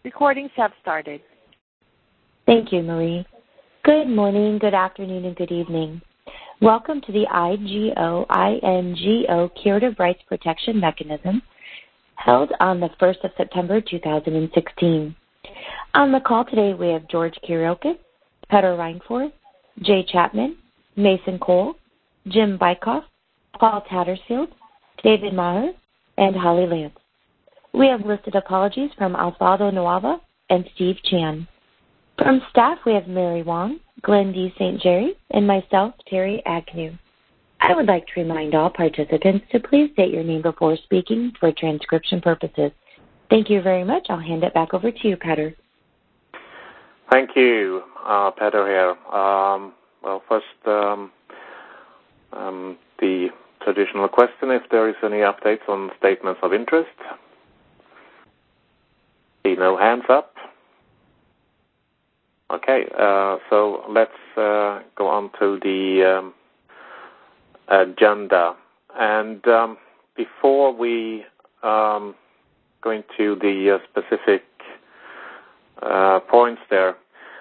Recordings have started. Thank you, Marie. Good morning, good afternoon, and good evening. Welcome to the INGO Curative Rights Protection Mechanism held on the 1st of September 2016. On the call today, we have George Kiriakis, Petter Reinforth, Jay Chapman, Mason Cole, Jim Bykoff, Paul Tattersfield, David Maher, and Holly Lance. We have listed apologies from Alfredo Nuava and Steve Chan. From staff, we have Mary Wong, Glenn D. St. Jerry, and myself, Terry Agnew. I would like to remind all participants to please state your name before speaking for transcription purposes. Thank you very much. I'll hand it back over to you, Petter. Thank you, Petter here. First, the traditional question, if there is any updates on statements of interest. See no hands up. Okay, so let's go on to the agenda. And before we go into the specific points there,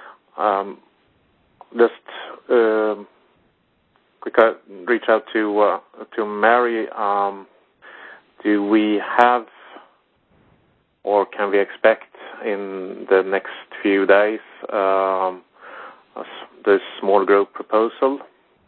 just reach out to Mary. Do we have, or can we expect in the next few days this small group proposal?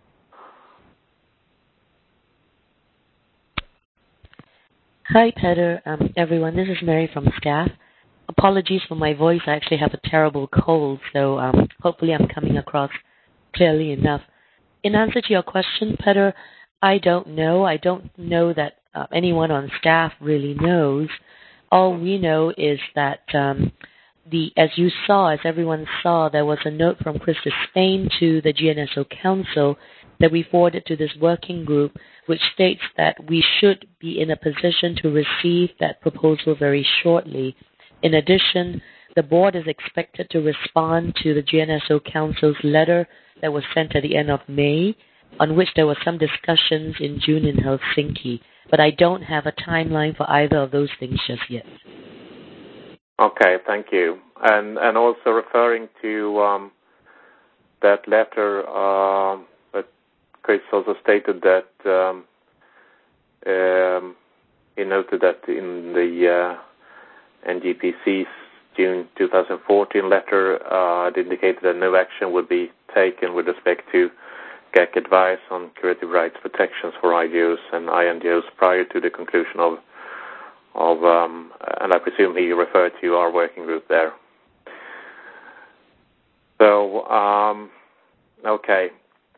Hi, Petter. Everyone, this is Mary from staff. Apologies for my voice. I actually have a terrible cold, so hopefully I'm coming across clearly enough. In answer to your question, Petter, I don't know. I don't know that anyone on staff really knows. All we know is that as everyone saw, there was a note from Krista Spain to the GNSO Council that we forwarded to this working group, which states that we should be in a position to receive that proposal very shortly. In addition, the board is expected to respond to the GNSO Council's letter that was sent at the end of May, on which there were some discussions in June in Helsinki. But I don't have a timeline for either of those things just yet. Okay, thank you. And also referring to that letter, but Chris also stated that he noted that in the NGPC's June 2014 letter, it indicated that no action would be taken with respect to GAC advice on curative rights protections for IGOs and INGOs prior to the conclusion of and I presume he referred to our working group there. So, okay.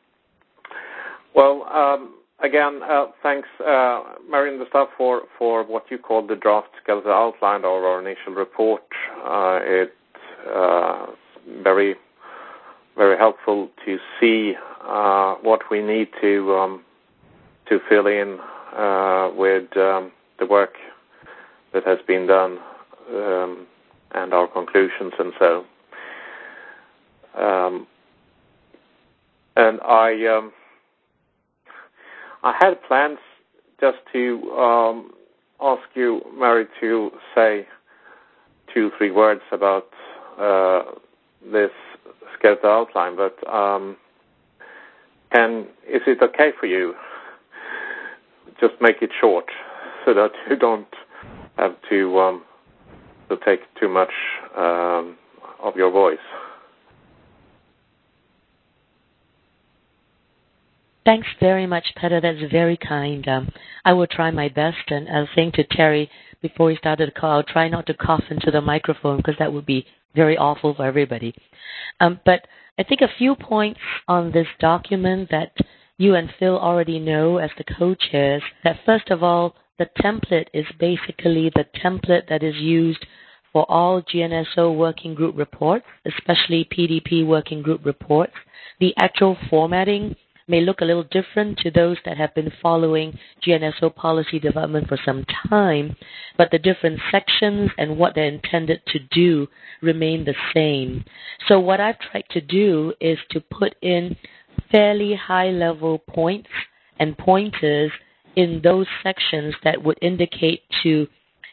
Well, again, thanks, Mary and the staff, for what you called the draft skeletal outline of our initial report. It's very, very helpful to see what we need to fill in with the work that has been done and our conclusions and so. And I had plans just to ask you, Mary, to say 2-3 words about this skeletal outline, but is it okay for you? Just make it short so that you don't have to take too much of your voice. Thanks very much, Petter. That's very kind. I will try my best, and I was saying to Terry before we started the call, I'll try not to cough into the microphone because that would be very awful for everybody. But I think a few points on this document that you and Phil already know as the co-chairs, that first of all, the template is basically the template that is used for all GNSO working group reports, especially PDP working group reports. The actual formatting may look a little different to those that have been following GNSO policy development for some time, but the different sections and what they're intended to do remain the same. So what I've tried to do is to put in fairly high-level points and pointers in those sections that would indicate to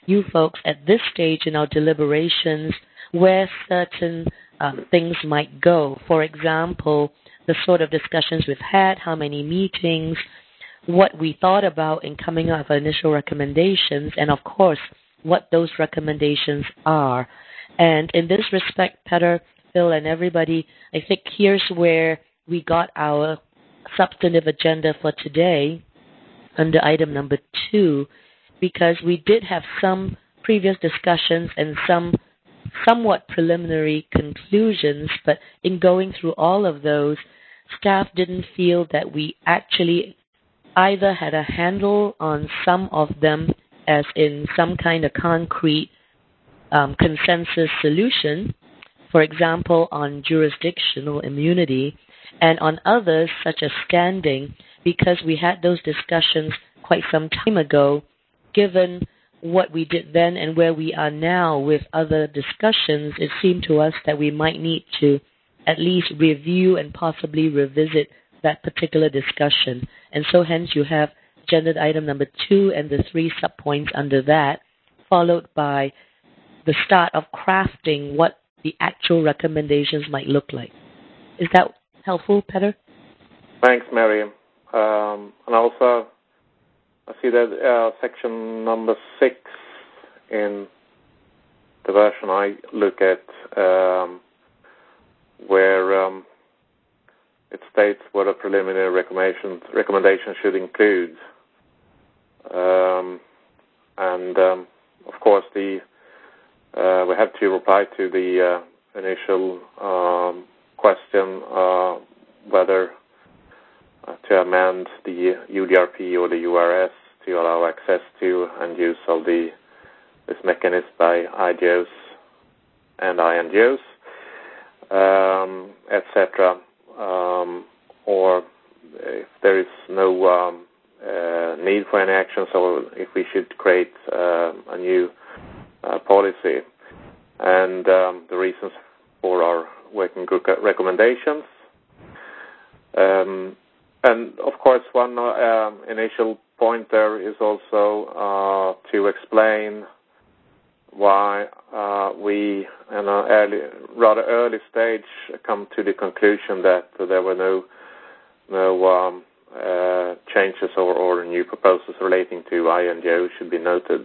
you folks at this stage in our deliberations where certain things might go. For example, the sort of discussions we've had, how many meetings, what we thought about in coming up with initial recommendations, and of course, what those recommendations are. And in this respect, Petter, Phil, and everybody, I think here's where we got our substantive agenda for today under item number 2, because we did have some previous discussions and some somewhat preliminary conclusions, but in going through all of those, staff didn't feel that we actually either had a handle on some of them, as in some kind of concrete consensus solution, for example, on jurisdictional immunity, and on others, such as standing, because we had those discussions quite some time ago. Given what we did then and where we are now with other discussions, it seemed to us that we might need to at least review and possibly revisit that particular discussion. And so hence you have agenda item number 2 and the 3 subpoints under that, followed by the start of crafting what the actual recommendations might look like. Is that helpful, Petter? Thanks, Mary. And also, I see that section number 6 in the version I look at, where it states what a preliminary recommendation should include. Of course, we have to reply to the initial question whether to amend the UDRP or the URS to allow access to and use of this mechanism by IGOs and INGOs, etc. Or if there is no need for any action, so if we should create a new policy, and the reasons for our working group recommendations. And of course, one initial point there is also to explain why we, in a rather early stage, come to the conclusion that there were no changes or new proposals relating to INGO should be noted.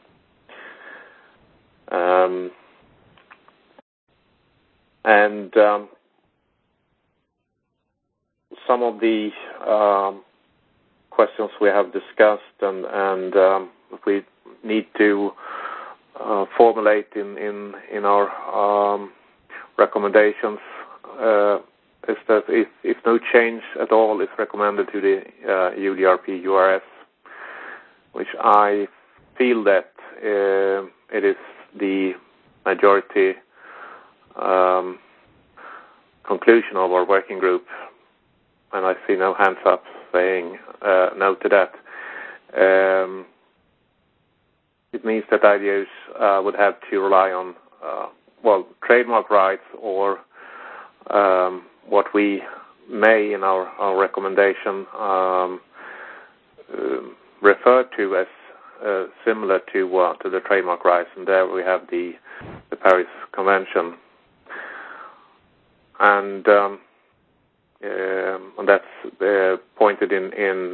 Some of the questions we have discussed and if we need to formulate in our recommendations is that if no change at all is recommended to the UDRP URS, which I feel that it is the majority conclusion of our working group, and I see no hands up saying no to that. It means that IDOs would have to rely on, trademark rights or what we may in our recommendation refer to as similar to the trademark rights, and there we have the Paris Convention. And that's pointed in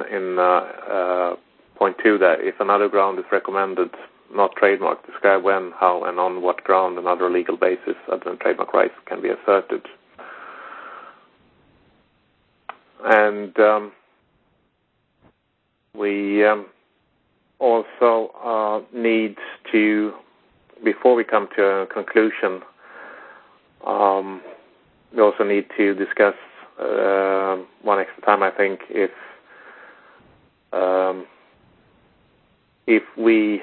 point 2 that if another ground is recommended, not trademark, describe when, how, and on what ground and other legal basis other than trademark rights can be asserted. And we also need to, before we come to a conclusion, we also need to discuss one extra time, I think, if we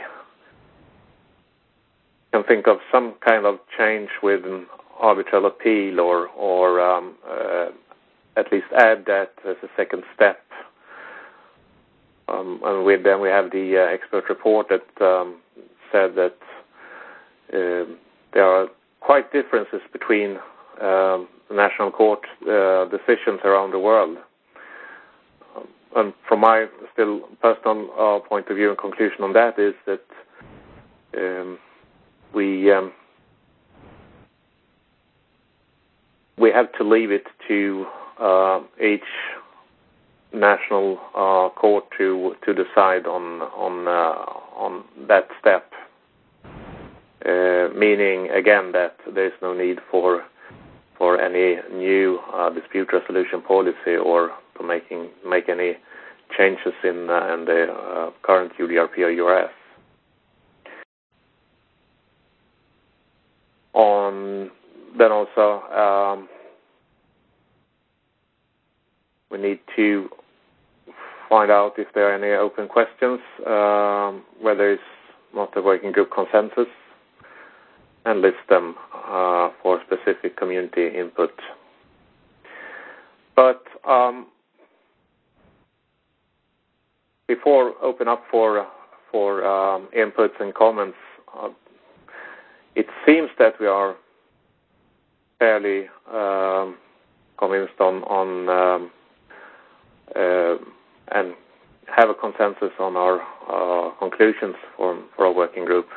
can think of some kind of change with an arbitral appeal or at least add that as a second step. And then we have the expert report that said that there are quite differences between national court decisions around the world. And from my still personal point of view and conclusion on that is that we have to leave it to each national court to decide on that step. Meaning again that there is no need for any new dispute resolution policy or to make any changes in the current UDRP or URS. Then also we need to find out if there are any open questions where there is not a working group consensus, and list them for specific community input. But before open up for inputs and comments, it seems that we are fairly convinced on and have a consensus on our conclusions for our working group.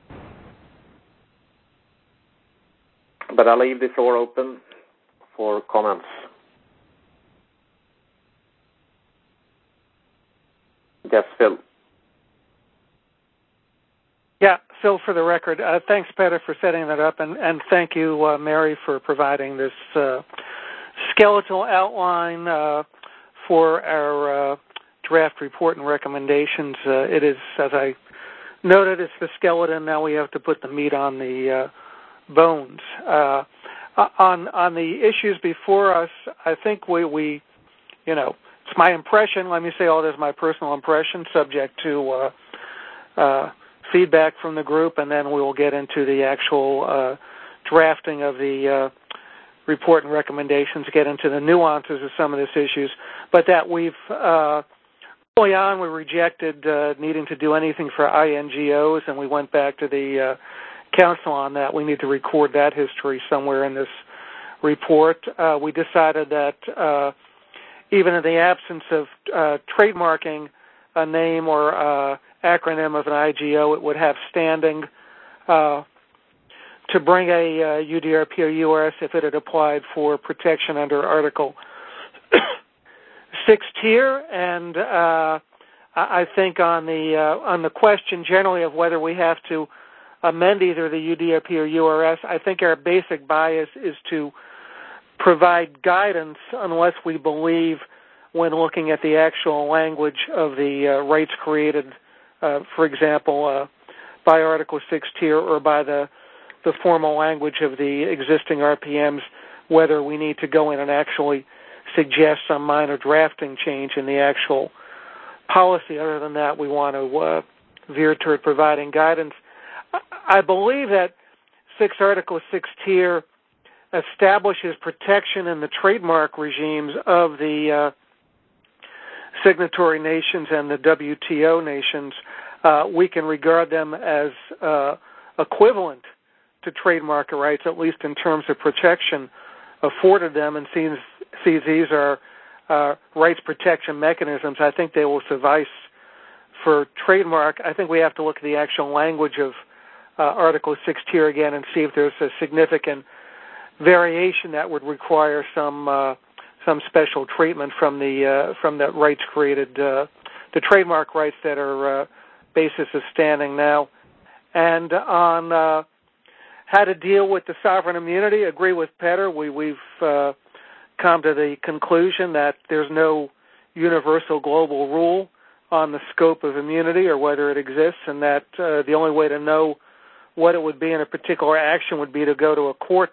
But I'll leave the floor open for comments. Yes, Phil. Yeah, Phil, for the record, thanks, Peter, for setting that up, and thank you, Mary, for providing this skeletal outline for our draft report and recommendations. It is, as I noted, it's the skeleton. Now we have to put the meat on the bones. On the issues before us, I think we it's my impression, let me say all this, my personal impression, subject to feedback from the group, and then we will get into the actual drafting of the report and recommendations, get into the nuances of some of these issues, but that we've, early on, we rejected needing to do anything for INGOs, and we went back to the council on that. We need to record that history somewhere in this report. We decided that even in the absence of trademarking a name or acronym of an IGO, it would have standing to bring a UDRP or URS if it had applied for protection under Article 6 tier. And I think on the question generally of whether we have to amend either the UDRP or URS, I think our basic bias is to provide guidance unless we believe, when looking at the actual language of the rights created, for example, by Article 6 tier or by the formal language of the existing RPMs, whether we need to go in and actually suggest some minor drafting change in the actual policy. Other than that, we want to veer toward providing guidance. I believe that Article 6 tier establishes protection in the trademark regimes of the signatory nations and the WTO nations. We can regard them as equivalent to trademark rights, at least in terms of protection afforded them, and sees these are rights protection mechanisms. I think they will suffice for trademark. I think we have to look at the actual language of Article 6 tier again and see if there's a significant variation that would require some special treatment from the rights created, the trademark rights that are basis of standing now. And on how to deal with the sovereign immunity, agree with Peter. We've come to the conclusion that there's no universal global rule on the scope of immunity or whether it exists, and that the only way to know what it would be in a particular action would be to go to a court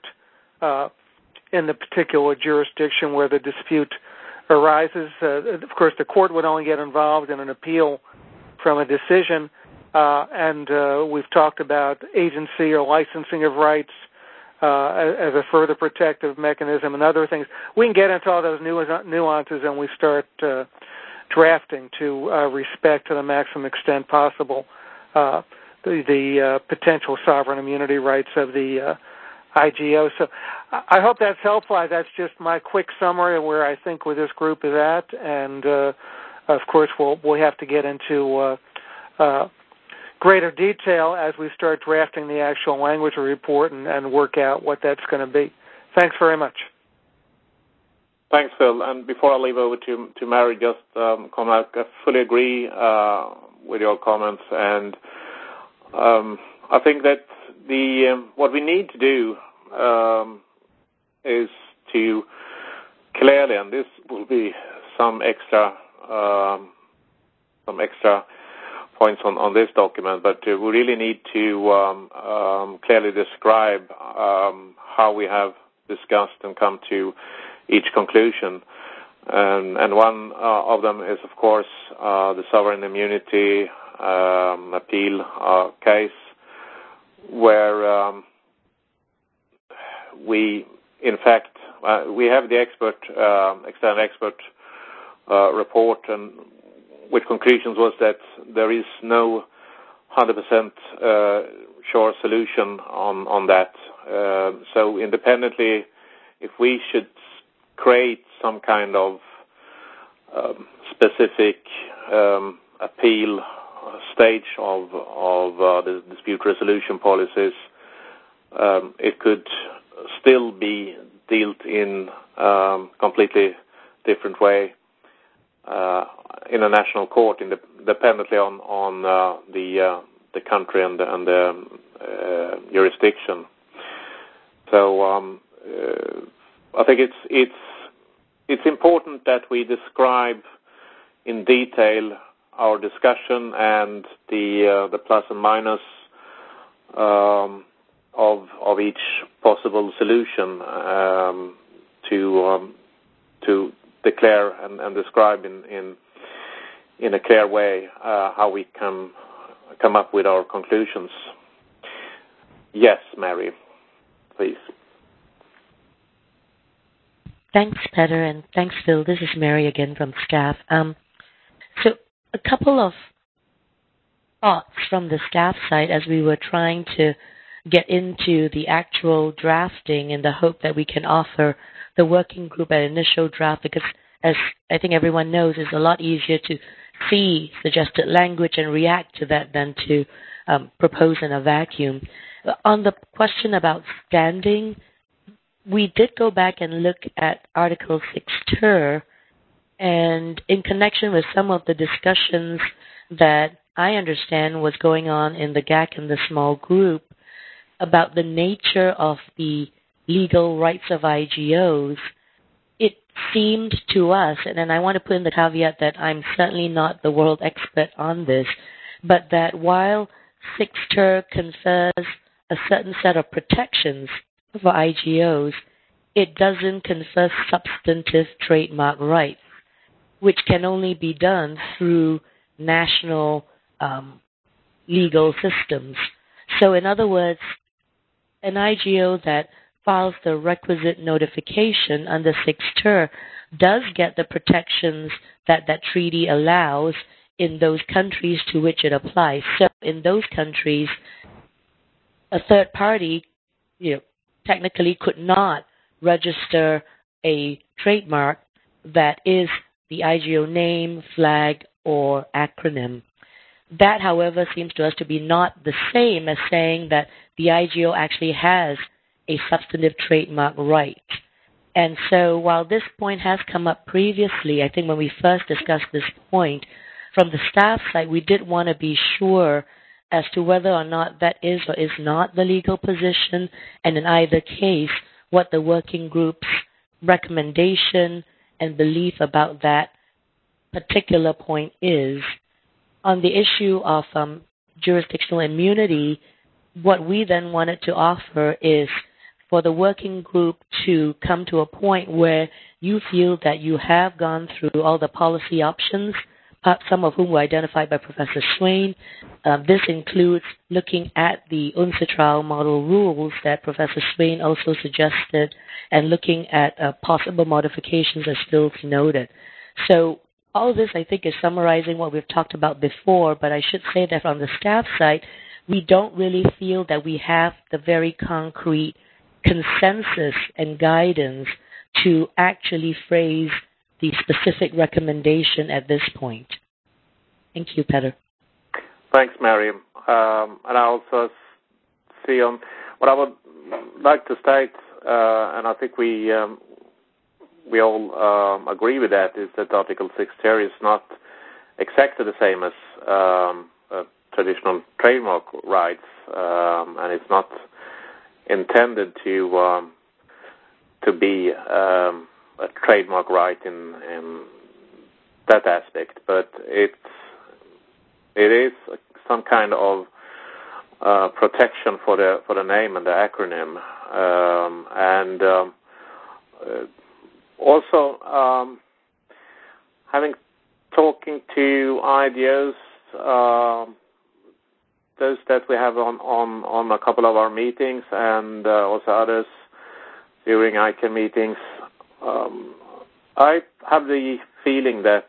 in the particular jurisdiction where the dispute arises. Of course, the court would only get involved in an appeal from a decision, and we've talked about agency or licensing of rights as a further protective mechanism and other things. We can get into all those nuances and we start drafting to respect to the maximum extent possible the potential sovereign immunity rights of the IGO. So I hope that's helpful. That's just my quick summary of where I think where this group is at, and of course we'll have to get into greater detail as we start drafting the actual language report and work out what that's going to be. Thanks very much. Thanks, Phil. And before I leave over to Mary, just comment. I fully agree with your comments, and I think that what we need to do is to clearly, and this will be some extra points on this document, but we really need to clearly describe how we have discussed and come to each conclusion. And one of them is, of course, the sovereign immunity appeal case, where we, in fact, we have the external expert report, and with conclusions was that there is no 100% sure solution on that. So independently, if we should create some kind of specific appeal stage of the dispute resolution policies, it could still be dealt in completely different way in a national court, dependently on the country and the jurisdiction. So I think it's important that we describe in detail our discussion and the plus and minus of each possible solution to declare and describe in a clear way how we can come up with our conclusions. Yes, Mary, please. Thanks, Peter, and thanks, Phil. This is Mary again from staff. So a couple of thoughts from the staff side as we were trying to get into the actual drafting in the hope that we can offer the working group an initial draft, because as I think everyone knows, it's a lot easier to see suggested language and react to that than to propose in a vacuum. On the question about standing, we did go back and look at Article 6 ter, and in connection with some of the discussions that I understand was going on in the GAC and the small group about the nature of the legal rights of IGOs, it seemed to us, and I want to put in the caveat that I'm certainly not the world expert on this, but that while 6 ter confers a certain set of protections for IGOs, it doesn't confer substantive trademark rights, which can only be done through national legal systems. So in other words, an IGO that files the requisite notification under 6 ter does get the protections that that treaty allows in those countries to which it applies. So in those countries, a third party, technically could not register a trademark that is the IGO name, flag, or acronym. That, however, seems to us to be not the same as saying that the IGO actually has a substantive trademark right. And so while this point has come up previously, I think when we first discussed this point, from the staff side, we did want to be sure as to whether or not that is or is not the legal position, and in either case, what the working group's recommendation and belief about that particular point is. On the issue of jurisdictional immunity, what we then wanted to offer is for the working group to come to a point where you feel that you have gone through all the policy options, some of whom were identified by Professor Swain. This includes looking at the UNCITRAL model rules that Professor Swain also suggested and looking at possible modifications as Phil's noted. So all this, I think, is summarizing what we've talked about before, but I should say that on the staff side, we don't really feel that we have the very concrete consensus and guidance to actually phrase the specific recommendation at this point. Thank you, Peter. Thanks, Mary. And I also see on what I would like to state, and I think we all agree with that, is that Article 6 here is not exactly the same as traditional trademark rights, and it's not intended to be a trademark right in that aspect, but it is some kind of protection for the name and the acronym, and also talking to IDOs, those that we have on a couple of our meetings, and also others during ICANN meetings, I have the feeling that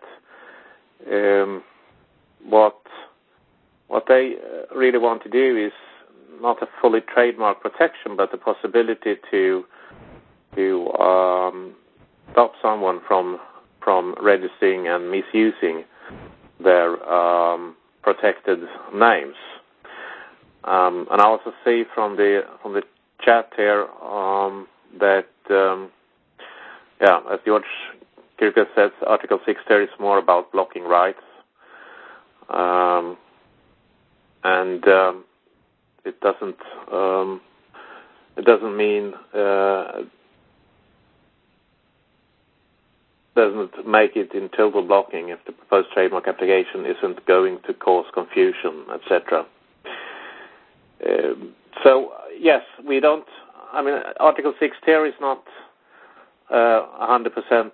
what they really want to do is not a fully trademark protection, but the possibility to stop someone from registering and misusing their protected names. And I also see from the chat here that as George Kiriakis says, Article 6 there is more about blocking rights, and it doesn't mean doesn't make it in total blocking if the proposed trademark application isn't going to cause confusion, etc. So yes, we don't. I mean, Article 6 here is not 100%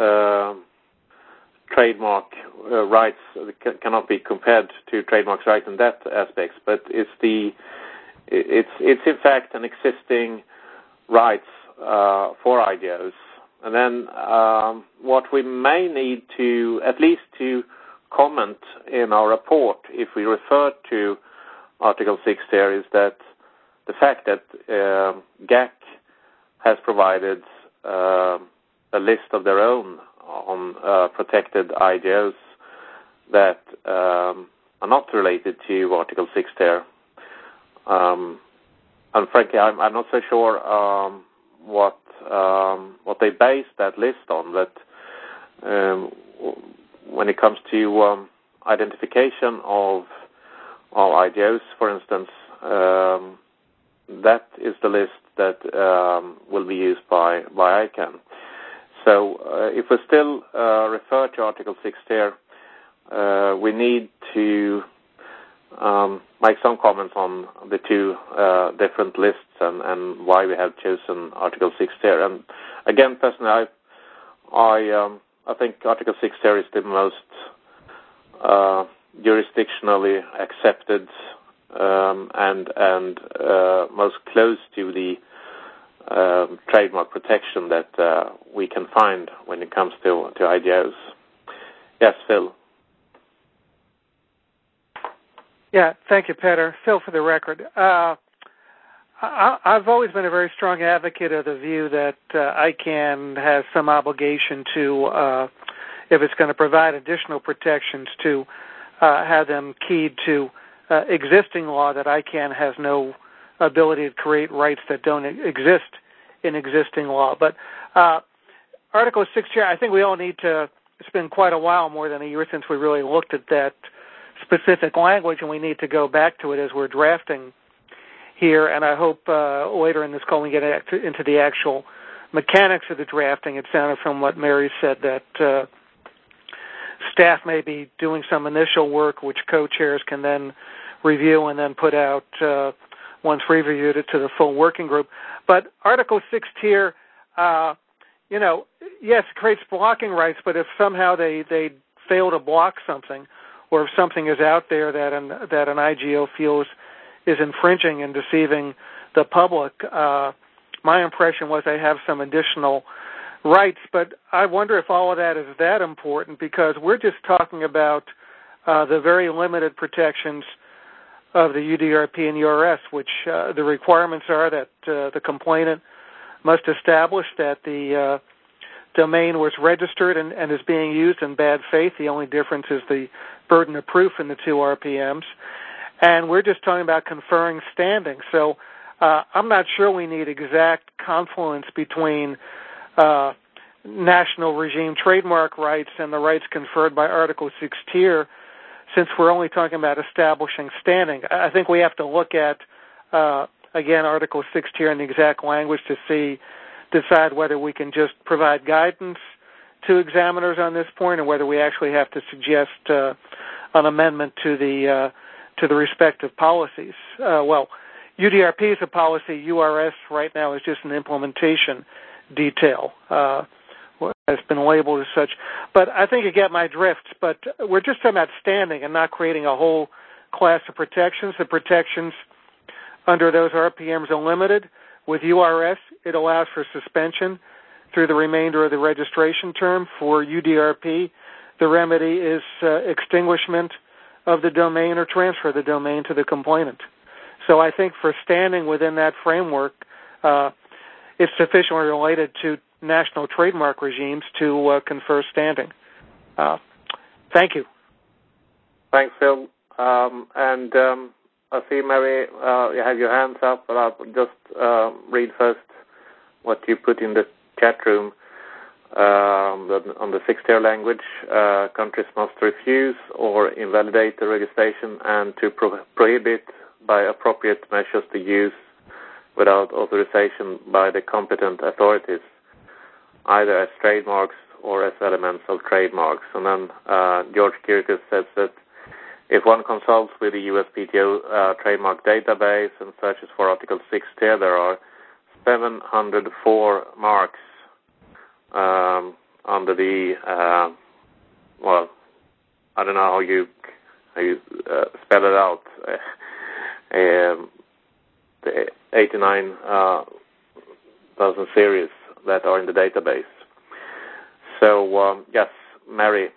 trademark rights. Cannot be compared to trademarks rights in that aspect, but it's in fact an existing rights for IDOs. And then what we may need to, at least to comment in our report, if we refer to Article 6 there, is that the fact that GAC has provided a list of their own on protected IDOs that are not related to Article 6 there. And frankly, I'm not so sure what they base that list on, but when it comes to identification of IDOs, for instance, that is the list that will be used by ICANN. So if we still refer to Article 6 here, we need to make some comments on the two different lists and why we have chosen Article 6 here. And again, personally, I think Article 6 here is the most jurisdictionally accepted and most close to the trademark protection that we can find when it comes to IDOs. Yes, Phil. Yeah, thank you, Peter. Phil, for the record. I've always been a very strong advocate of the view that ICANN has some obligation to, if it's going to provide additional protections, to have them keyed to existing law, that ICANN has no ability to create rights that don't exist in existing law. But Article 6 here, I think we all need to, it's been quite a while, more than a year since we really looked at that specific language, and we need to go back to it as we're drafting here. And I hope later in this call we get into the actual mechanics of the drafting. It sounded from what Mary said that staff may be doing some initial work, which co-chairs can then review and then put out, once we've reviewed it, to the full working group. But Article 6 tier, yes, it creates blocking rights, but if somehow they fail to block something, or if something is out there that an IGO feels is infringing and deceiving the public, my impression was they have some additional rights. But I wonder if all of that is that important, because we're just talking about the very limited protections of the UDRP and URS, which the requirements are that the complainant must establish that the domain was registered and is being used in bad faith. The only difference is the burden of proof in the two RPMs. And we're just talking about conferring standing. So I'm not sure we need exact confluence between national regime trademark rights and the rights conferred by Article 6 tier, since we're only talking about establishing standing. I think we have to look at, again, Article 6 tier and the exact language to decide whether we can just provide guidance to examiners on this point or whether we actually have to suggest an amendment to the respective policies. Well, UDRP is a policy. URS right now is just an implementation detail. Has been labeled as such. But I think you get my drift. But we're just talking about standing and not creating a whole class of protections. The protections under those RPMs are limited. With URS, it allows for suspension through the remainder of the registration term. For UDRP, the remedy is extinguishment of the domain or transfer of the domain to the complainant. So I think for standing within that framework, it's sufficiently related to national trademark regimes to confer standing. Thank you. Thanks, Phil. I see, Mary, you have your hands up, but I'll just read first what you put in the chat room. On the 6-tier language, countries must refuse or invalidate the registration and to prohibit by appropriate measures the use without authorization by the competent authorities, either as trademarks or as elements of trademarks. And then George Kiriakis says that if one consults with the USPTO trademark database and searches for Article 6 tier, there are 704 marks under the, well, I don't know how you spell it out, the 89,000 series that are in the database. So, yes, Mary.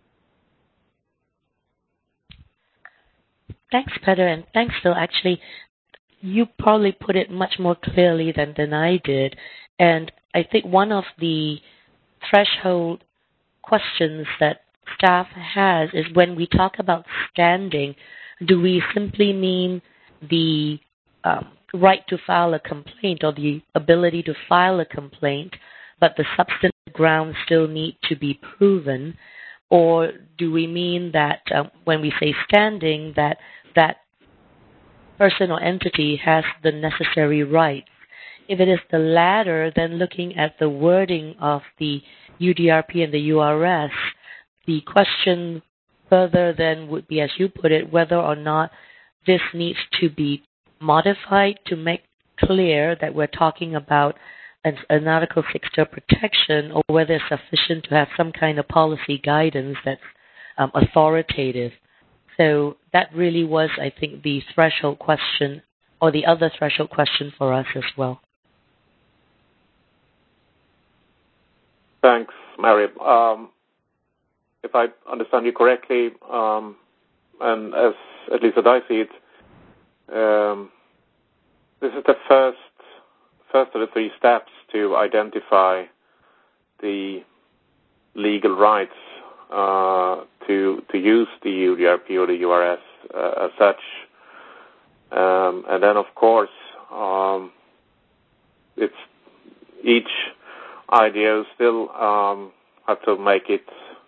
Thanks, Peter, and thanks, Phil. Actually, you probably put it much more clearly than I did. And I think one of the threshold questions that staff has is when we talk about standing, do we simply mean the right to file a complaint or the ability to file a complaint, but the substantive grounds still need to be proven? Or do we mean that when we say standing, that person or entity has the necessary rights? If it is the latter, then looking at the wording of the UDRP and the URS, the question further then would be, as you put it, whether or not this needs to be modified to make clear that we're talking about an Article 6 protection, or whether it's sufficient to have some kind of policy guidance that's authoritative. So that really was, I think, the threshold question, or the other threshold question for us as well. Thanks, Mary. If I understand you correctly, and as at least as I see it, this is the first of the 3 steps to identify the legal rights to use the UDRP or the URS as such. And then, of course, it's each IDO still have to make it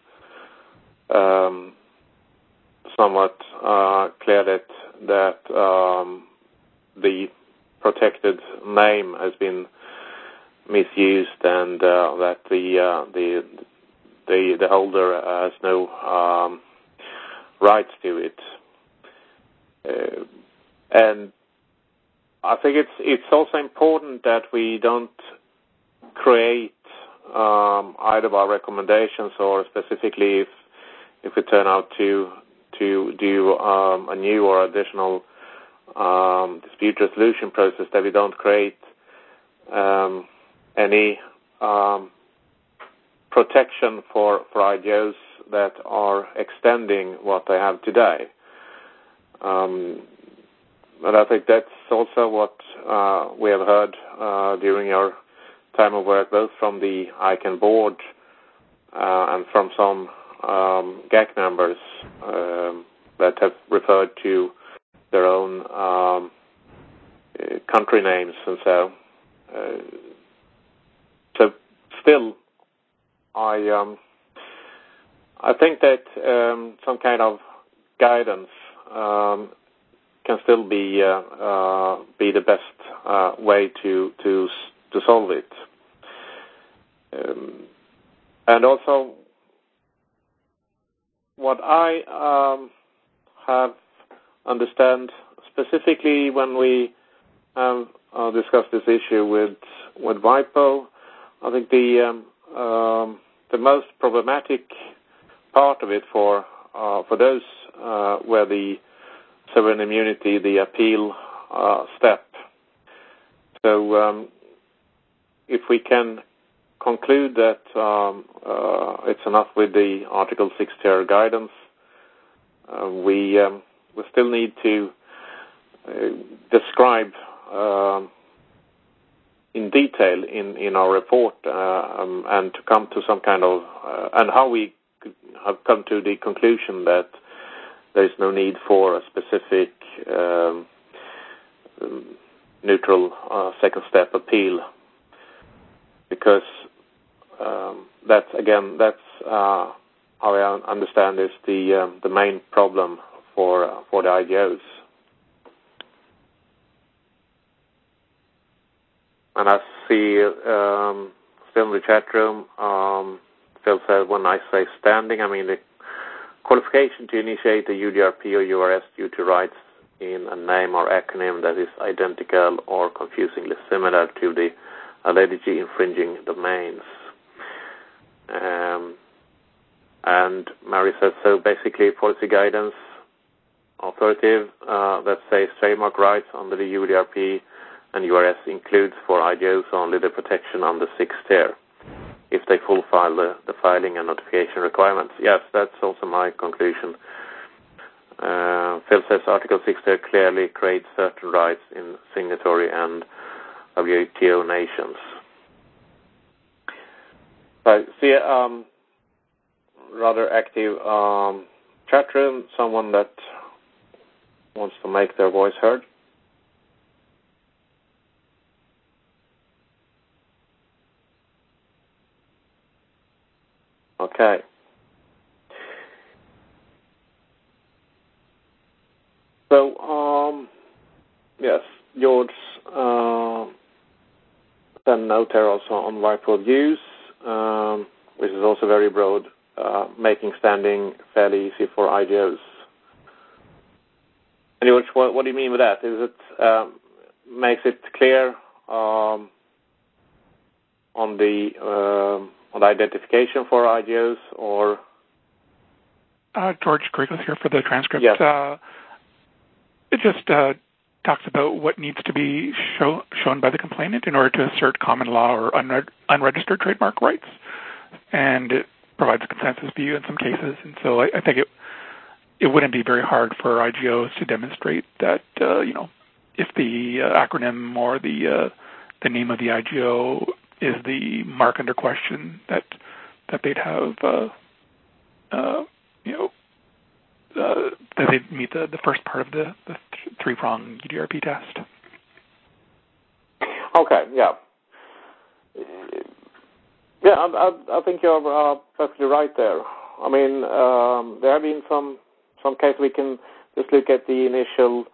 somewhat clear that the protected name has been misused and that the holder has no rights to it. And I think it's also important that we don't create either by recommendations or specifically if we turn out to do a new or additional dispute resolution process, that we don't create any protection for IDOs that are extending what they have today. And I think that's also what we have heard during our time of work, both from the ICANN board and from some GAC members that have referred to their own country names and so. So still, I think that some kind of guidance can still be the best way to solve it. And also, what I have understand specifically when we have discussed this issue with WIPO, I think the most problematic part of it for those where the sovereign immunity, the appeal step. So if we can conclude that it's enough with the Article 6-tier guidance, we still need to describe in detail in our report and to come to some kind of and how we have come to the conclusion that there is no need for a specific neutral second step appeal, because that's how I understand is the main problem for the IGOs. And I see still in the chat room, Phil said, when I say standing, I mean the qualification to initiate a UDRP or URS due to rights in a name or acronym that is identical or confusingly similar to the allegedly infringing domains. And Mary says, so basically policy guidance authoritative that says trademark rights under the UDRP and URS includes for IGOs only the protection under 6th tier if they fulfill the filing and notification requirements. Yes, that's also my conclusion. Phil says Article 6 tier clearly creates certain rights in signatory and WTO nations. I see rather active chat room, someone that wants to make their voice heard. Okay. So, yes, George sent a note there also on WIPO views, which is also very broad, making standing fairly easy for IGOs. And George, what do you mean with that? Is it makes it clear on the identification for IGOs, or? George Grigos here for the transcript. Yes. It just talks about what needs to be shown by the complainant in order to assert common law or unregistered trademark rights, and it provides a consensus view in some cases. And so I think it wouldn't be very hard for IGOs to demonstrate that if the acronym or the name of the IGO is the mark under question, that they'd have that they'd meet the first part of the three-prong UDRP test. Okay, yeah. Yeah, I think you're perfectly right there. I mean, there have been some cases we can just look at the initial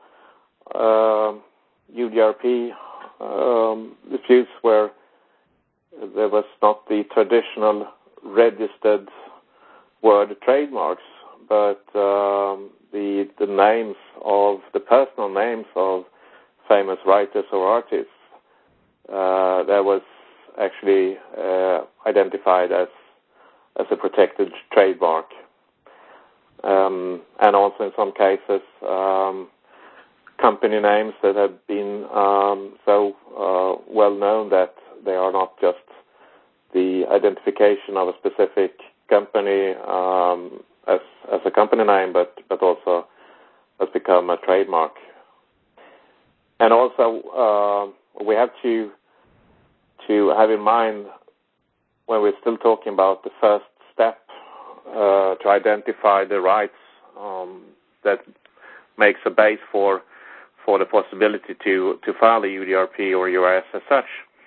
UDRP disputes where there was not the traditional registered word trademarks, but the names of the personal names of famous writers or artists that was actually identified as a protected trademark, and also in some cases company names that have been so well known that they are not just the identification of a specific company as a company name, but also has become a trademark. And also we have to to have in mind when we're still talking about the first step to identify the rights that makes a base for the possibility to file a UDRP or URS as such.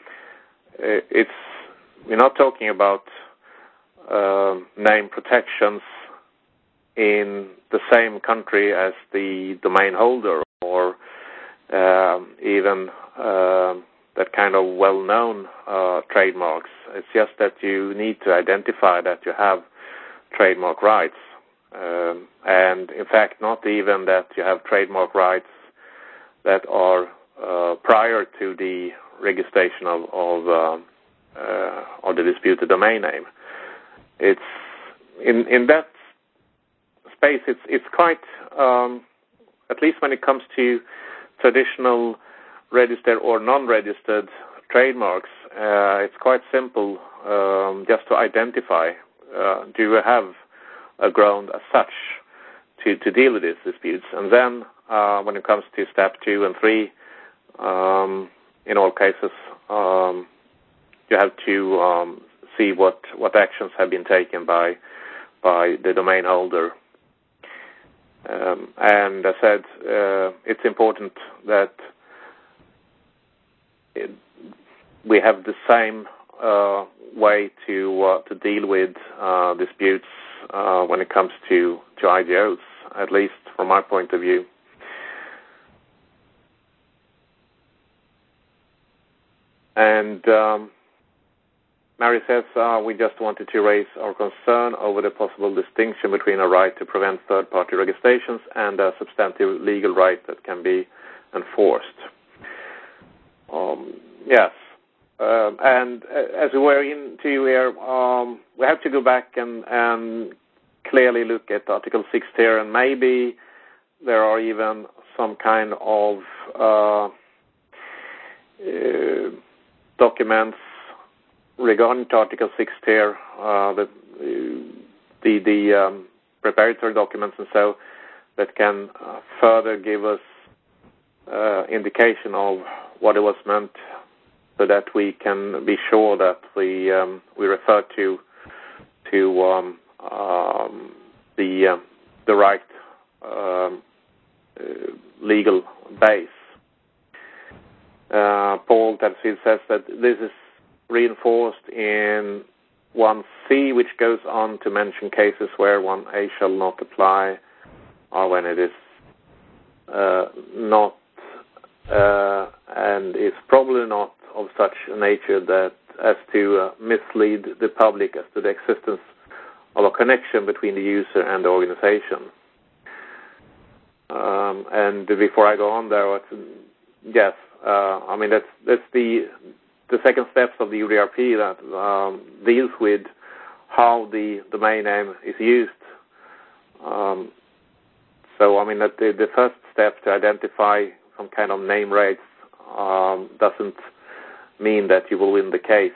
We're not talking about name protections in the same country as the domain holder or even that kind of well-known trademarks. It's just that you need to identify that you have trademark rights. And in fact, not even that you have trademark rights that are prior to the registration of the disputed domain name. It's in that space. It's quite, at least when it comes to traditional registered or non-registered trademarks, it's quite simple just to identify. Do you have a ground as such to deal with these disputes? And then when it comes to step 2 and 3, in all cases, you have to see what actions have been taken by the domain holder. And as I said, it's important that we have the same way to deal with disputes when it comes to IGOs, at least from my point of view. And Mary says, we just wanted to raise our concern over the possible distinction between a right to prevent third-party registrations and a substantive legal right that can be enforced. Yes. And as we were into here, we have to go back and clearly look at Article 6 here, and maybe there are even some kind of documents regarding to Article 6 here, the preparatory documents and so, that can further give us indication of what it was meant, so that we can be sure that we refer to the right legal base. Paul Tadfield says that this is reinforced in 1C, which goes on to mention cases where 1A shall not apply, or when it is not, and is probably not of such a nature that as to mislead the public as to the existence of a connection between the user and the organization. And before I go on there, yes, I mean that's the second steps of the UDRP that deals with how the domain name is used. So I mean that the first step to identify some kind of name rates doesn't mean that you will win the case.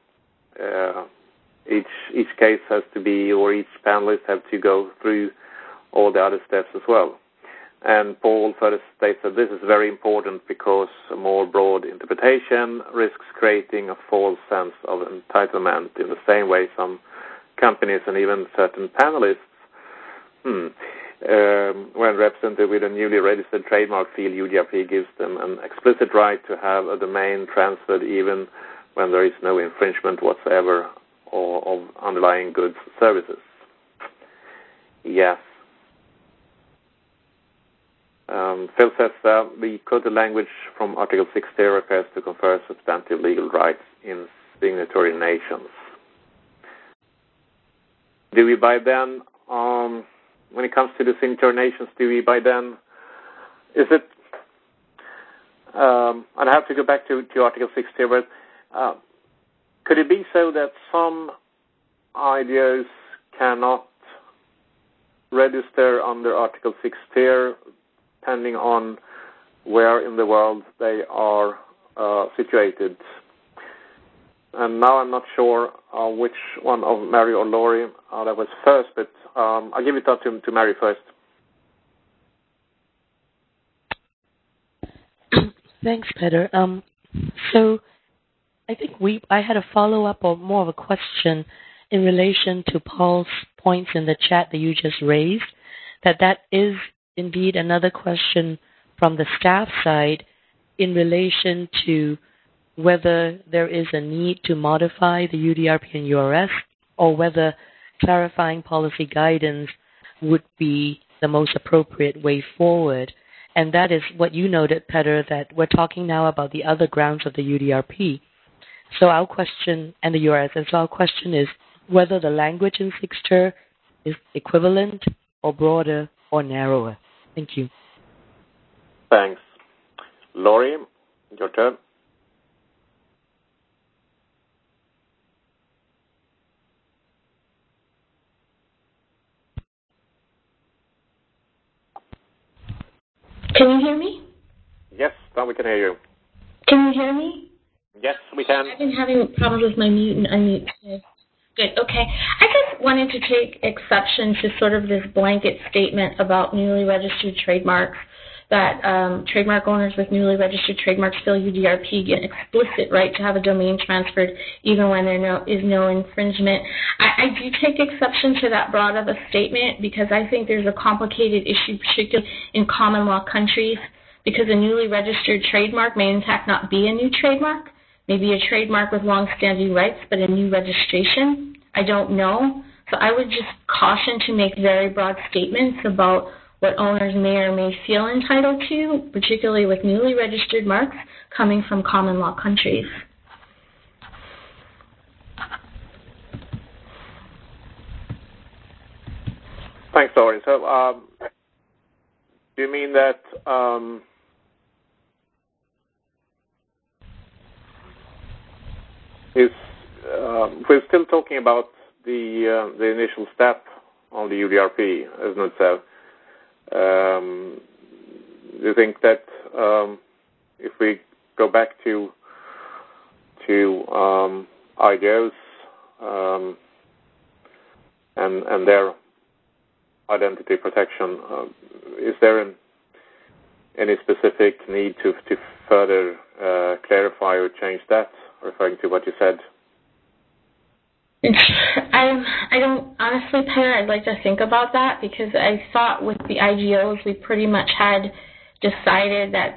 Each case has to be, or each panelist have to go through all the other steps as well. And Paul further states that this is very important because a more broad interpretation risks creating a false sense of entitlement in the same way some companies and even certain panelists, when represented with a newly registered trademark field, UDRP gives them an explicit right to have a domain transferred even when there is no infringement whatsoever or of underlying goods or services. Yes. Phil says the quoted language from Article 6 there refers to confer substantive legal rights in signatory nations. Do we by then, when it comes to the signatory nations, do we by then, is it, and I have to go back to Article 6 here, but could it be so that some IDOs cannot register under Article 6 tier, depending on where in the world they are situated? And now I'm not sure which one of Mary or Laurie that was first, but I'll give it up to Mary first. Thanks, Peter. So I think I had a follow-up or more of a question in relation to Paul's points in the chat that you just raised, that is indeed another question from the staff side in relation to whether there is a need to modify the UDRP and URS, or whether clarifying policy guidance would be the most appropriate way forward. And that is what you noted, Petter, that we're talking now about the other grounds of the UDRP. So our question, and the URS, and so our question is whether the language in 6ter is equivalent or broader or narrower. Thank you. Thanks. Laurie, your turn. Can you hear me? Yes, now we can hear you. Can you hear me? Yes, we can. I've been having problems with my mute and unmute today. Good, okay. I just wanted to take exception to sort of this blanket statement about newly registered trademarks, that trademark owners with newly registered trademarks still UDRP get an explicit right to have a domain transferred even when there is no infringement. I do take exception to that broad of a statement because I think there's a complicated issue, particularly in common law countries, because a newly registered trademark may in fact not be a new trademark, maybe a trademark with long-standing rights, but a new registration. I don't know. So I would just caution to make very broad statements about what owners may or may feel entitled to, particularly with newly registered marks coming from common law countries. Thanks, Laurie. So do you mean that we're still talking about the initial step on the UDRP, isn't it, so? Do you think that if we go back to IGOs and their identity protection, is there any specific need to further clarify or change that, referring to what you said? I don't, honestly, Petter, I'd like to think about that because I thought with the IGOs we pretty much had decided that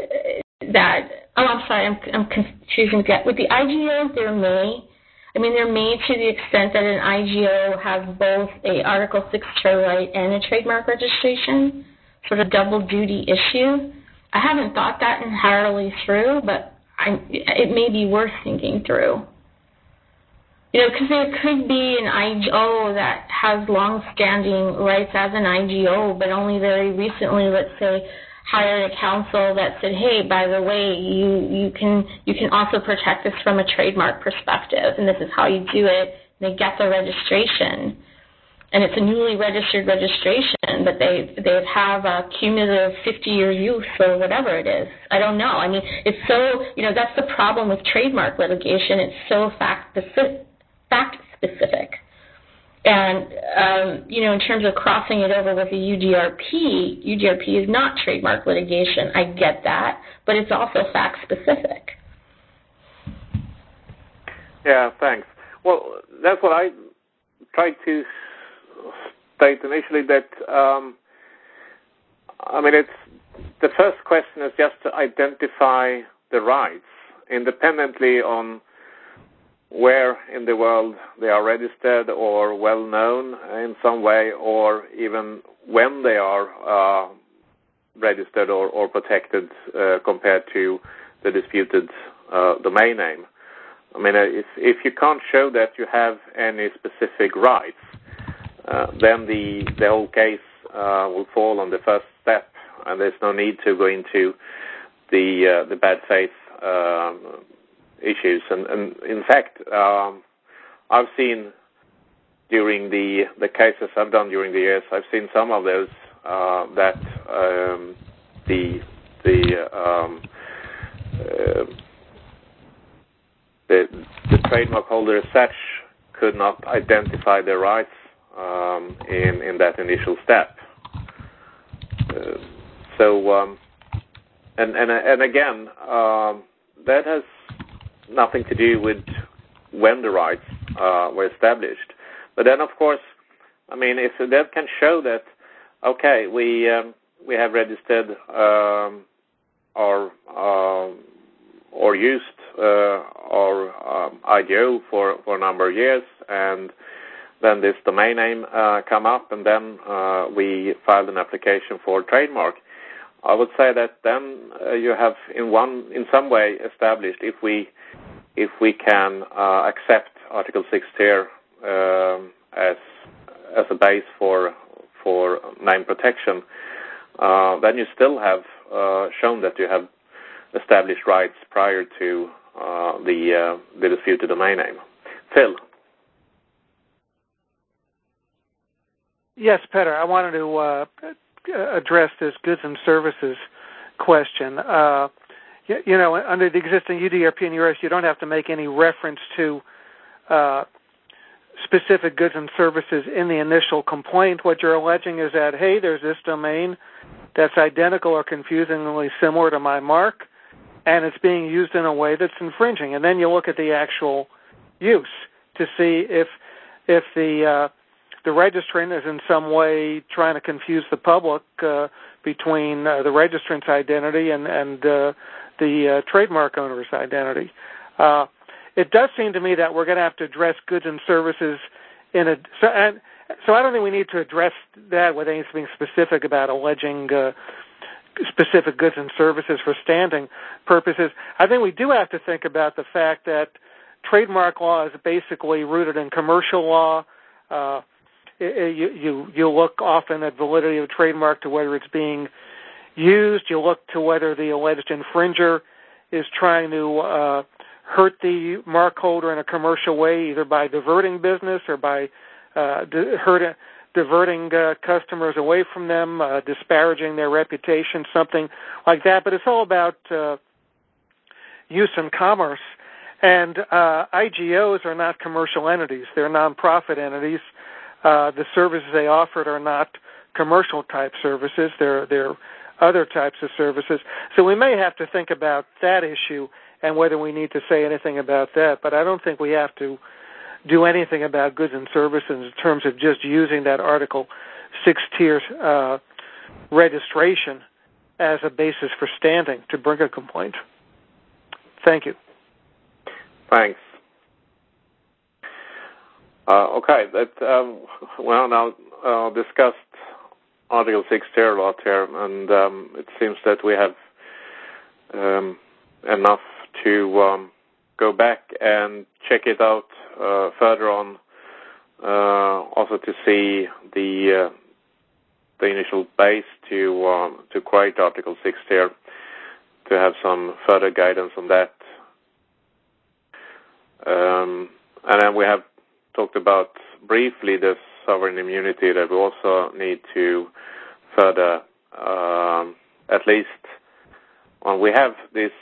I'm confusing that. With the IGOs, they're made to the extent that an IGO has both a Article 6ter right and a trademark registration, sort of double duty issue. I haven't thought that entirely through, but it may be worth thinking through. You know, because there could be an IGO that has long-standing rights as an IGO, but only very recently, let's say, hired a counsel that said, hey, by the way, you can also protect this from a trademark perspective, and this is how you do it. And they get the registration. And it's a newly registered registration, but they have a cumulative 50-year use or whatever it is. I don't know. I mean, it's so, that's the problem with trademark litigation. It's so fact-specific. And, in terms of crossing it over with a UDRP is not trademark litigation. I get that, but it's also fact-specific. Yeah, thanks. Well, that's what I tried to state initially, that, it's the first question is just to identify the rights independently on where in the world they are registered or well known in some way, or even when they are registered or protected compared to the disputed domain name. If you can't show that you have any specific rights, then the whole case will fall on the first step, and there's no need to go into the bad faith issues. And in fact, I've seen during the cases I've done during the years, I've seen some of those that the trademark holder as such could not identify their rights in that initial step. And again, that has nothing to do with when the rights were established. But then, of course, I mean, if that can show that, okay, we have registered or used our IGO for a number of years, and then this domain name come up, and then we filed an application for trademark. I would say that then you have in some way established if we can accept Article 6 tier as a base for name protection, then you still have shown that you have established rights prior to the disputed domain name. Phil? Yes, Peter, I wanted to address this goods and services question. You know, under the existing UDRP and URS, you don't have to make any reference to specific goods and services in the initial complaint. What you're alleging is that, hey, there's this domain that's identical or confusingly similar to my mark, and it's being used in a way that's infringing. And then you look at the actual use to see if the registrant is in some way trying to confuse the public between the registrant's identity and the trademark owner's identity. It does seem to me that we're going to have to address goods and services so I don't think we need to address that with anything specific about alleging specific goods and services for standing purposes. I think we do have to think about the fact that trademark law is basically rooted in commercial law. You look often at validity of a trademark to whether it's being used. You look to whether the alleged infringer is trying to hurt the mark holder in a commercial way, either by diverting business or by diverting customers away from them, disparaging their reputation, something like that. But it's all about use and commerce. And IGOs are not commercial entities. They're nonprofit entities. The services they offered are not commercial type services. They're other types of services. So we may have to think about that issue and whether we need to say anything about that. But I don't think we have to do anything about goods and services in terms of just using that Article 6 tier registration as a basis for standing to bring a complaint. Thank you. Thanks. Okay, well, now discussed Article 6 tier a lot here, and it seems that we have enough to go back and check it out further on, also to see the initial base to create Article 6 tier, to have some further guidance on that. And then we have talked about briefly the sovereign immunity that we also need to further, at least, we have the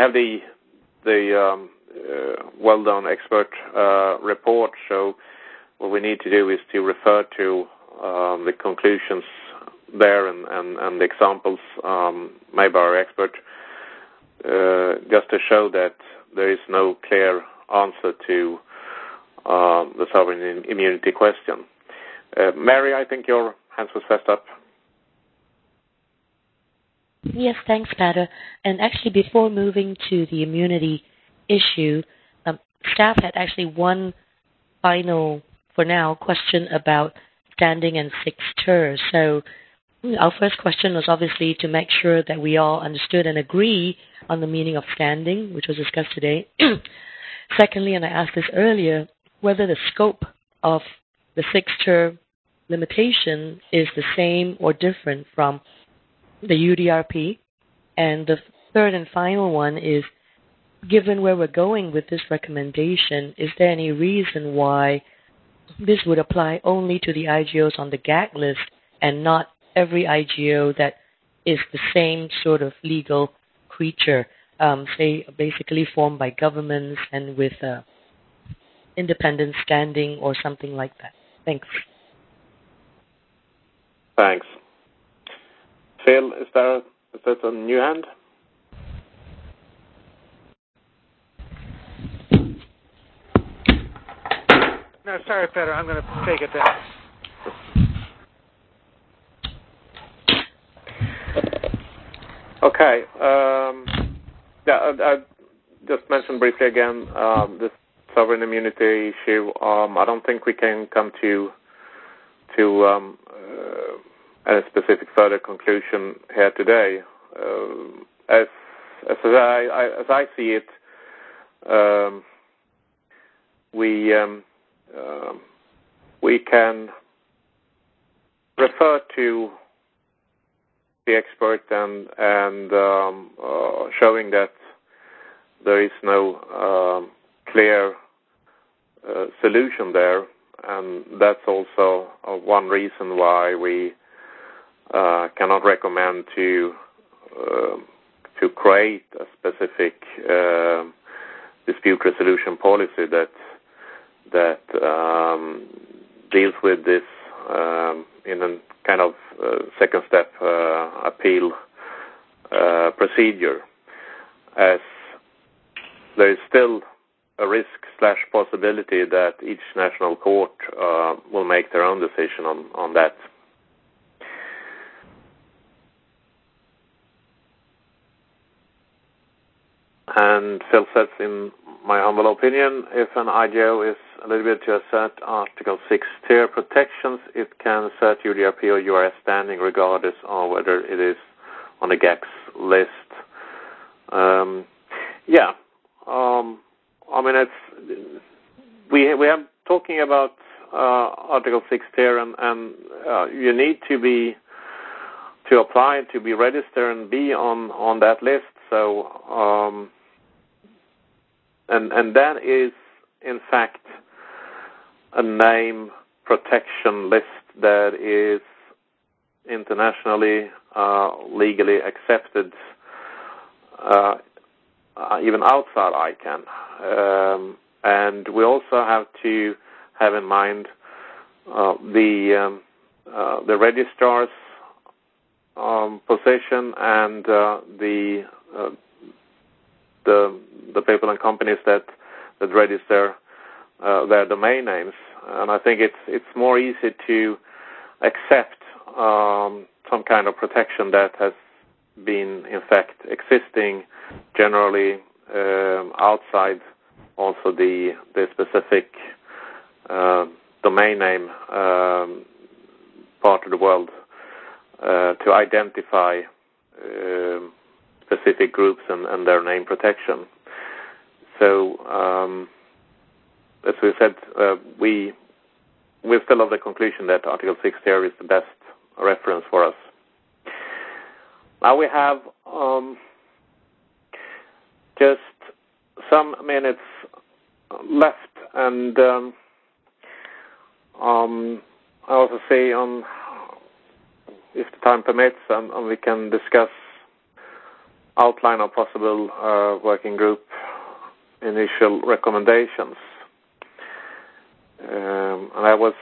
well-done expert report. So what we need to do is to refer to the conclusions there and the examples made by our expert, just to show that there is no clear answer to the sovereign immunity question. Mary, I think your hands was first up. Yes, thanks, Peter. And actually, before moving to the immunity issue, staff had actually one final, for now, question about standing and 6 tiers. So our first question was obviously to make sure that we all understood and agree on the meaning of standing, which was discussed today. Secondly, and I asked this earlier, whether the scope of the 6 tier limitation is the same or different from the UDRP. And the third and final one is, given where we're going with this recommendation, is there any reason why this would apply only to the IGOs on the GAC list and not every IGO that is the same sort of legal creature, say basically formed by governments and with independent standing or something like that? Thanks. Thanks. Phil, is that a new hand? No, sorry, Peter. I'm going to take it down. Okay. I just mentioned briefly again this sovereign immunity issue. I don't think we can come to a specific further conclusion here today. As I see it, we can refer to the expert and showing that there is no clear solution there, and that's also one reason why we cannot recommend to create a specific dispute resolution policy that deals with this in a kind of second step appeal procedure, as there is still a risk/possibility that each national court will make their own decision on that. And Phil says, in my humble opinion, if an IGO is a little bit to assert Article 6 tier protections, it can assert UDRP or URS standing regardless of whether it is on the GACS list. I mean, we have talking about Article 6 tier, and you need to apply to be registered and be on that list. So, and that is in fact a name protection list that is internationally legally accepted, even outside ICANN. And we also have to have in mind the registrar's position and the people and companies that register their domain names. And I think it's more easy to accept some kind of protection that has been in fact existing generally outside also the specific domain name part of the world to identify specific groups and their name protection. So, as we said, we're still of the conclusion that Article 6 here is the best reference for us. Now we have just some minutes left, and I also say if the time permits, and we can discuss outline of possible working group initial recommendations. And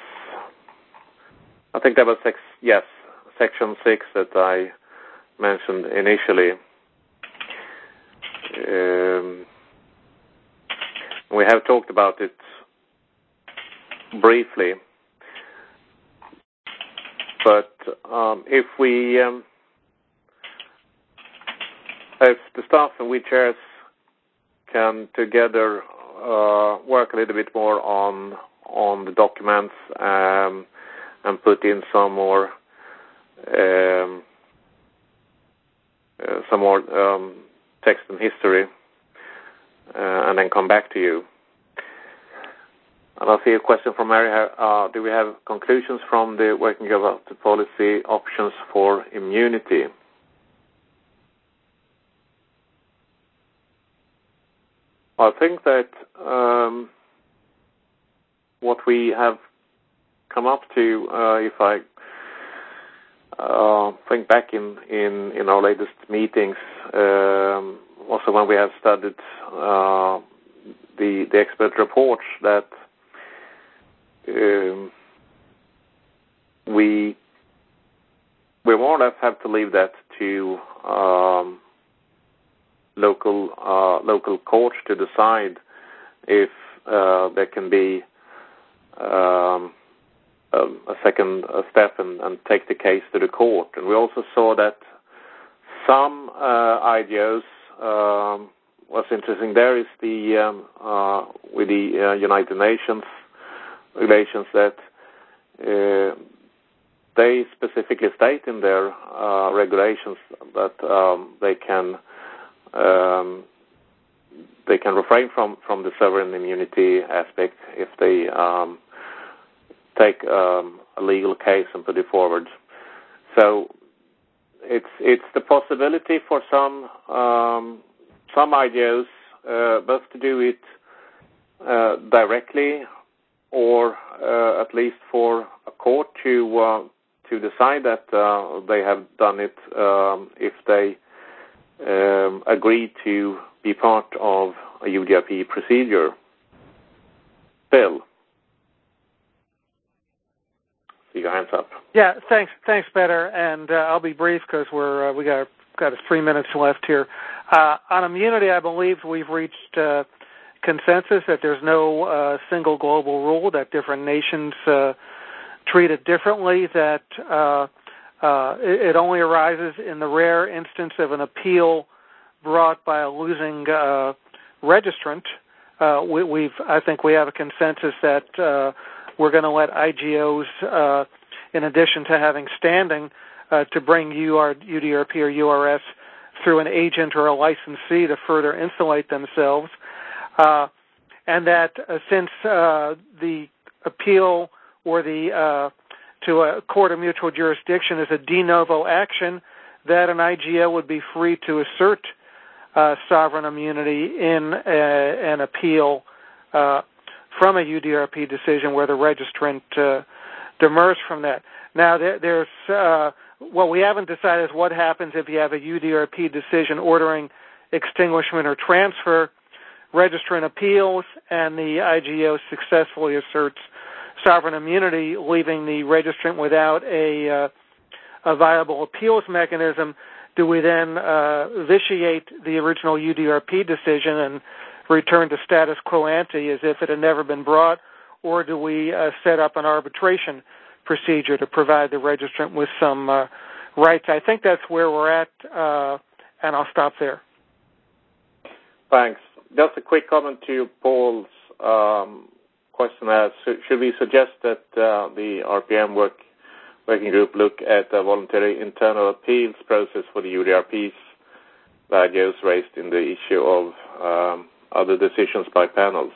I think that was Section 6 that I mentioned initially. We have talked about it briefly, but if the staff and we chairs can together work a little bit more on the documents and put in some more text and history, and then come back to you. And I'll see a question from Mary here. Do we have conclusions from the working group of the policy options for immunity? I think that what we have come up to, if I think back in our latest meetings, also when we have studied the expert reports, that we more or less have to leave that to local courts to decide if there can be a second step and take the case to the court. And we also saw that some IGOs, what's interesting there is with the United Nations relations that they specifically state in their regulations that they can refrain from the sovereign immunity aspect if they take a legal case and put it forward. So it's the possibility for some IGOs both to do it directly, or at least for a court to decide that they have done it if they agree to be part of a UDRP procedure. Bill, see your hands up. Yeah, thanks, Petter, and I'll be brief because we got 3 minutes left here. On immunity, I believe we've reached consensus that there's no single global rule, that different nations treat it differently, that it only arises in the rare instance of an appeal brought by a losing registrant. I think we have a consensus that we're going to let IGOs, in addition to having standing to bring UDRP or URS through an agent or a licensee to further insulate themselves, and that since the appeal or to a court of mutual jurisdiction is a de novo action, that an IGO would be free to assert sovereign immunity in an appeal from a UDRP decision where the registrant demurs from that. Now, there's what we haven't decided is what happens if you have a UDRP decision ordering extinguishment or transfer, registrant appeals, and the IGO successfully asserts sovereign immunity, leaving the registrant without a viable appeals mechanism. Do we then vitiate the original UDRP decision and return to status quo ante as if it had never been brought, or do we set up an arbitration procedure to provide the registrant with some rights? I think that's where we're at, and I'll stop there. Thanks. Just a quick comment to Paul's question as, should we suggest that the RPM working group look at a voluntary internal appeals process for the UDRPs that goes raised in the issue of other decisions by panels?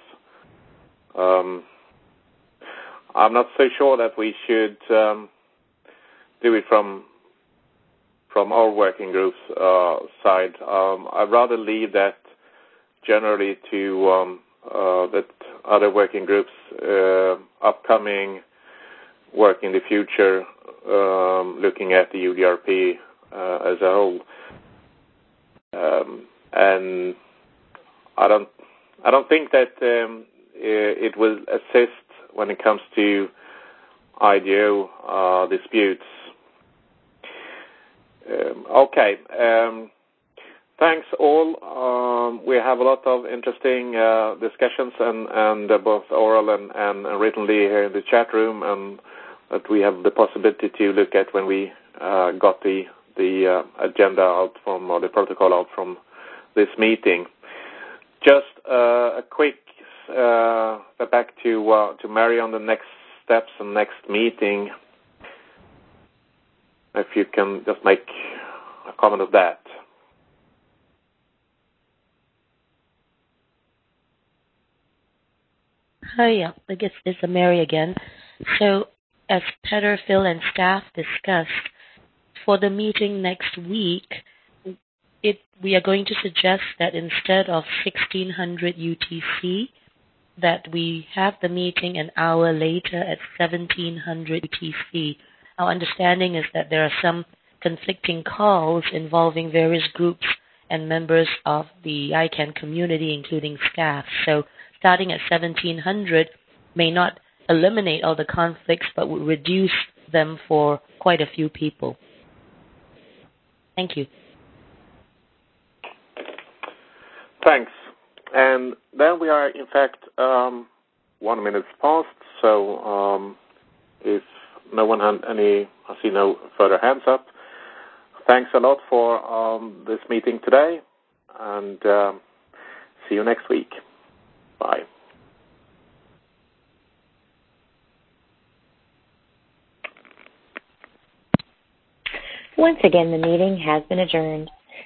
I'm not so sure that we should do it from our working group's side. I'd rather leave that generally to that other working groups upcoming work in the future, looking at the UDRP as a whole, and I don't think that it will assist when it comes to IGO disputes. Okay. Thanks all. We have a lot of interesting discussions and both oral and writtenly here in the chat room, and that we have the possibility to look at when we got the agenda out from, or the protocol out from this meeting. Just a quick step back to Mary on the next steps and next meeting. If you can just make a comment of that. Hi, I guess it's Mary again. So, as Petter, Phil, and staff discussed, for the meeting next week, we are going to suggest that instead of 1600 UTC, that we have the meeting an hour later at 1700 UTC. Our understanding is that there are some conflicting calls involving various groups and members of the ICANN community, including staff. So starting at 1700 may not eliminate all the conflicts, but would reduce them for quite a few people. Thank you. Thanks. And then we are, in fact, 1 minute past. So if no one had any, I see no further hands up. Thanks a lot for this meeting today, and see you next week. Bye. Once again, the meeting has been adjourned.